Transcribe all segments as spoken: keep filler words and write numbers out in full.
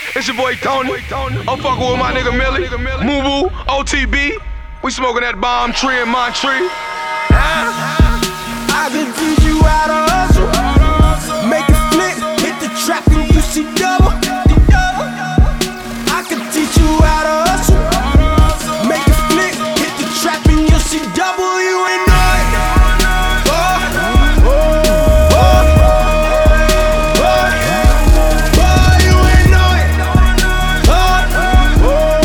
It's your boy Tony. I'm fucking with my nigga Millie. Mubu, O T B. We smoking that bomb tree in Montree. I can teach you how to hustle. Make it flip, hit the trap and you see double. I can teach you how to hustle. Make it flip, hit the trap and you see double. You ain't know it. Oh, oh, oh, oh, oh, you ain't know it. Oh, oh,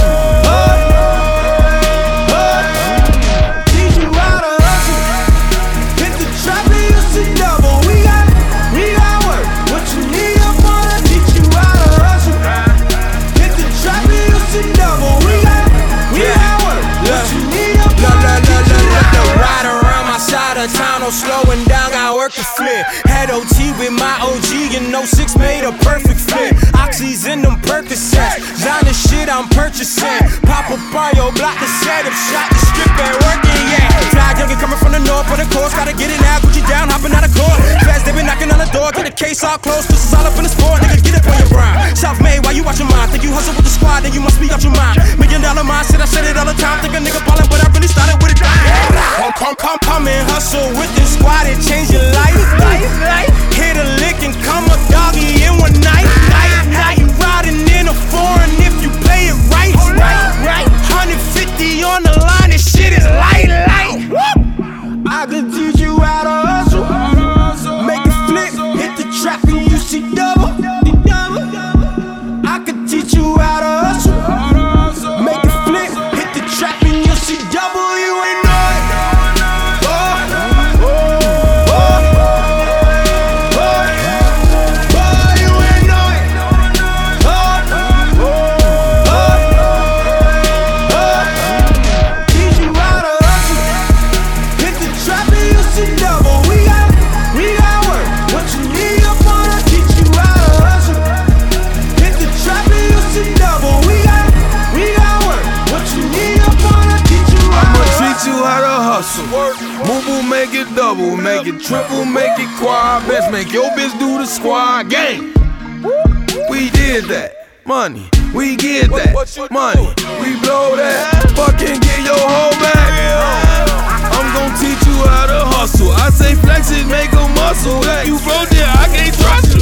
oh, oh, teach you how to hustle. Hit the trap and you see double. We got, we got work. What you need up on us, teach you how to hustle. Hit the trap and you see double. We got, we got work. What you need up on us, teach you how to hustle. Ride around my side of town, no slowing down, got work to flip. Had O T with my O G, and no six made a perfect fit. Oxys in them Percocets, Zana shit I'm purchasing. Pop up on your block, the setup, shot the strip and working, yeah. Fly youngin' coming from the north, on the course, gotta get it now, Gucci down, hopping out of court. Fast, they been knocking on the door, get the case all closed, cause it's all up in the sport, nigga, get up on your grind. Self-made, why you watch your mind? Think you hustle with the squad, then you must be out your mind. Million dollar mindset, I said it all the time, think a nigga ballin', but I really started with it. Come, come, come, come and hustle with the squad and change your life. Hit a lick and come a doggy in one night. How you riding in a foreign if you play it right? one hundred fifty on the line, this shit is light, light. I can teach you how to hustle. Make it flip, hit the trap and you see double. I can teach you how to hustle. Make it flip, hit the trap and you see double. You ain't know it. Oh, oh, oh, oh, oh, you ain't know it. Oh, oh, oh, oh, teach you how to hustle. Hit the trap and you see double. We got, we got work. What you need up on us, teach you how to hustle. Hit the trap and you see double. We got, we got work. What you need up on us, teach you how I'ma to teach you how to hustle. Mubu, make it double, make it triple, make it quad. Best make your bitch do the squad game. We did that. Money, we get that. Money, we blow that. Fucking get your whole back. I'm gon' teach you how to hustle. I say flex it, make a muscle. If you broke there, I can't trust you.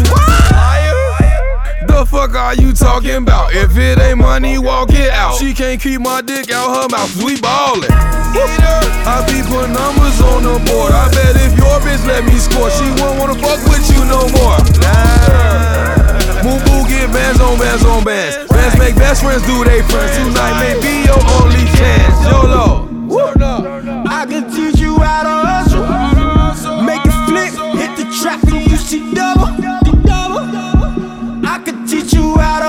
The fuck are you talking about? If it ain't money, walk it out. She can't keep my dick out her mouth, cause we ballin'. I be putting numbers on the board. I bet if your bitch let me score, she won't wanna fuck with you no more. Nah. Mubu get bands on bands on bands. Bands make best friends do they friends. Tonight may be your only chance. YOLO. I can teach you how to hustle. Make it flip, hit the trap and you see double. I can teach you how to